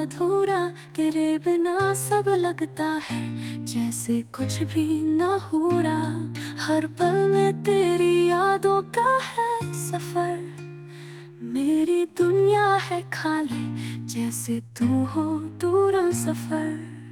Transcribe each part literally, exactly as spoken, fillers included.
अधूरा, तेरे बिना सब लगता है जैसे कुछ भी न हो रहा। हर पल में तेरी यादों का है सफर, मेरी दुनिया है खाली जैसे तू हो दूर सफर।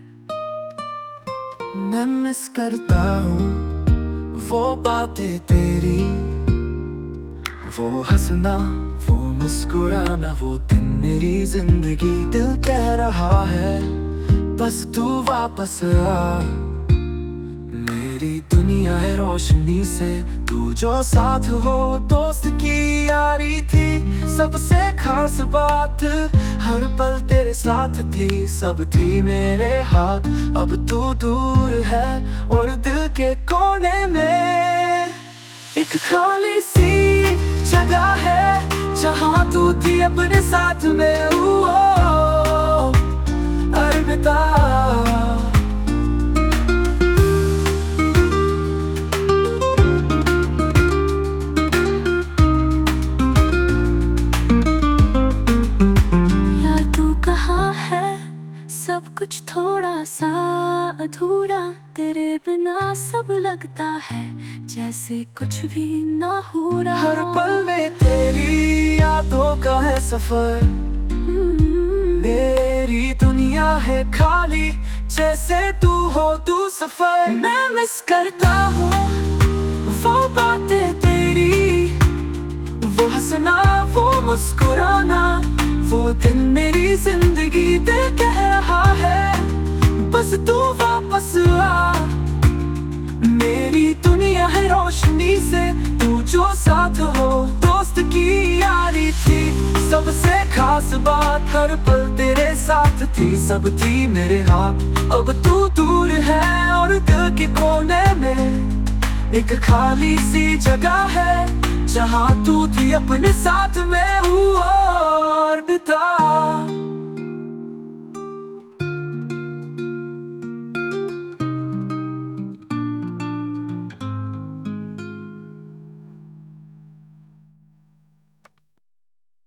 मैं मिस करता हूँ वो बातें तेरी, वो हंसना, वो मुस्कुराना, वो दिन मेरी जिंदगी। दिल कह रहा है बस तू वापस आ, मेरी दुनिया है रोशनी से तू जो साथ हो। दोस्त की यारी थी सबसे खास बात, हर पल तेरे साथ थी, सब थी मेरे हाथ। अब तू दूर है और दिल के कोने में एक खाली सी जगह है जहाँ तू थी अपने साथ में। ओ, अलविदा। यार तू कहाँ है, सब कुछ थोड़ा सा अधूरा, तेरे बिना सब लगता है जैसे कुछ भी ना हो रहा। हर पल में तेरी यादों का है सफर, मेरी दुनिया है खाली जैसे तू हो तू सफर। मैं मिस करता हूँ वो बातें तेरी, वो हंसना, वो मुस्कुराना, वो दिन मेरी जिंदगी। दिल कह रहा है बस तू वापस आ, मेरी दुनिया है रोशनी से तू जो साथ हो। दोस्त की यारी थी सबसे खास बात, हर पल तेरे साथ थी, सब थी मेरे हाथ। अब तू दूर है और दिल के कोने में एक खाली सी जगह है जहाँ तू थी अपने साथ में। हूँ और बिता